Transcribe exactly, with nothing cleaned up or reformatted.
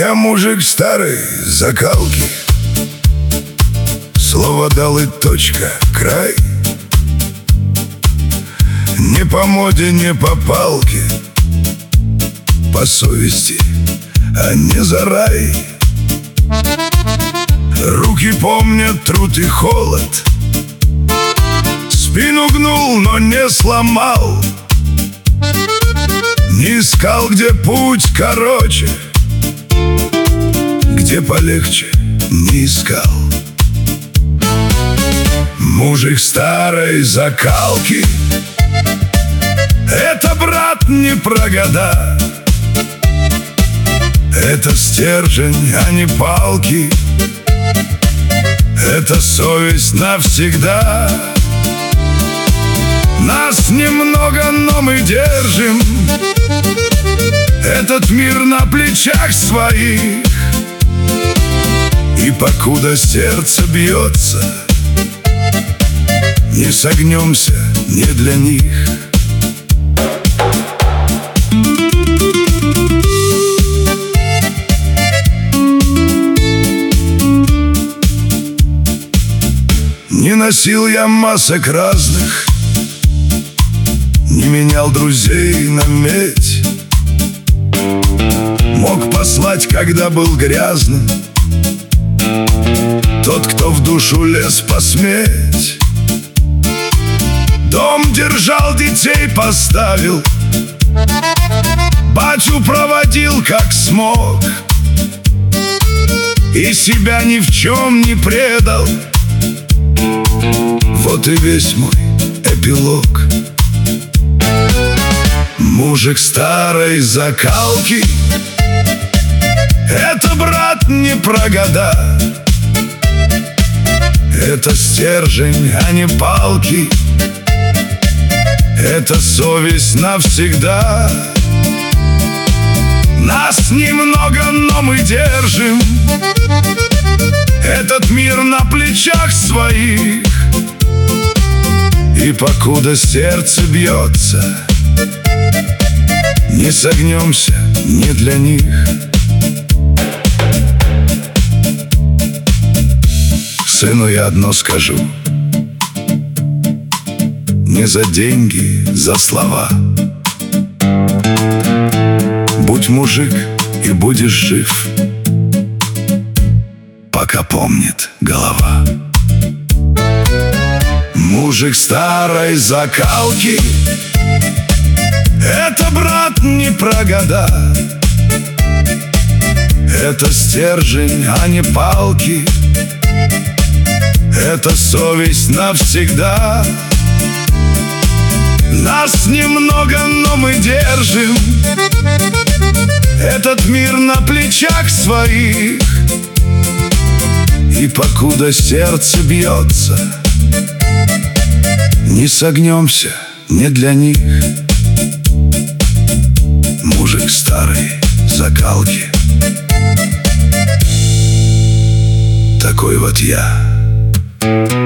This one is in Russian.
Я мужик старой закалки, слово дал и точка, край. Не по моде, не по палке, по совести, а не за рай. Руки помнят труд и холод, спину гнул, но не сломал. Не искал, где путь короче, где полегче, не искал. Мужик старой закалки — это, брат, не про года. Это стержень, а не палки. Это совесть навсегда. Нас немного, но мы держим этот мир на плечах своих. И покуда сердце бьется, не согнемся не для них. Не носил я масок разных, не менял друзей на медь. Мог послать, когда был грязным, тот, кто в душу лез посметь. Дом держал, детей поставил, батю проводил как смог, и себя ни в чем не предал. Вот и весь мой эпилог. Мужик старой закалки — это, брат, не про года. Это стержень, а не палки. Это совесть навсегда. Нас немного, но мы держим этот мир на плечах своих. И покуда сердце бьется, не согнемся не для них. Сыну я одно скажу: не за деньги, за слова. Будь мужик и будешь жив, пока помнит голова. Мужик старой закалки — это, брат, не про года. Это стержень, а не палки. Это совесть навсегда. Нас немного, но мы держим этот мир на плечах своих. И покуда сердце бьется, не согнемся не для них. Мужик старой закалки — такой вот я.